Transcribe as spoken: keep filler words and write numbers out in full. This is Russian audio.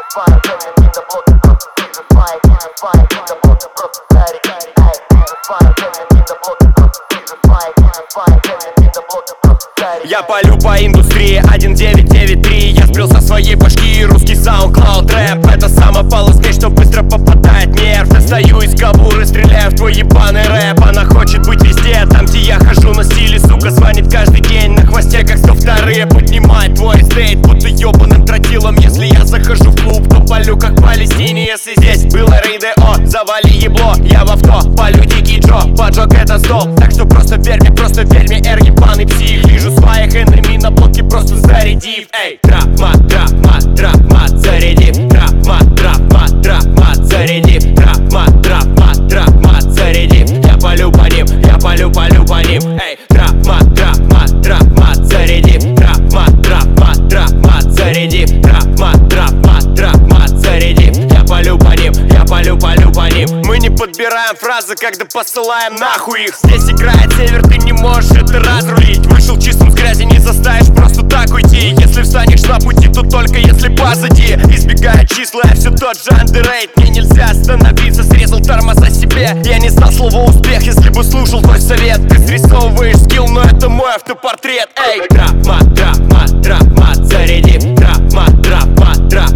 Я палю по индустрии один девять девять три. Я сбрил со своей башки русский SoundCloud рэп. Это самопал из что быстро попадает нерв. Достаю из кобуры, стреляю в твой ебаный рэп. Она хочет быть везде, там где я хожу на стиле. Сука звонит каждый день на хвосте, как сто вторые. Поднимает твой стейт, будто ебаным тротилом. Если я захожу в клуб, то палю как в Палестине. Если здесь было РДО, завали ебло. Я в авто, палю дикий Джо, поджег это стол. Так что просто верь мне, просто верь мне, эр ебаный псих. Вижу своих энеми на блоке, просто зарядив. Эй, травма, травма, травма, зарядив. Травма, травма, травма, зарядив. Травма, травма, травма, зарядив. Я палю по ним, я палю, палю по ним. Эй, травма, травма, травма, зарядив. Травма, травма, травма, зарядив. Травма, травма, травма, зарядив. Я палю по ним, я палю, палю по ним. Мы не подбираем фразы, когда посылаем нахуй их. Здесь играет север, ты не можешь это разрулить. Вышел чистым с грязи, не заставишь просто так уйти. Если встанешь на пути, то только если позади. Избегая числа, я все тот же андеррейт. Мне нельзя остановиться, срезал тормоза себе. Я не знал слова успех, если бы слушал твой совет. Ты срисовываешь скилл, но это мой автопортрет. Эй, травма, травма, травма, зарядив. Травма, травма, травма,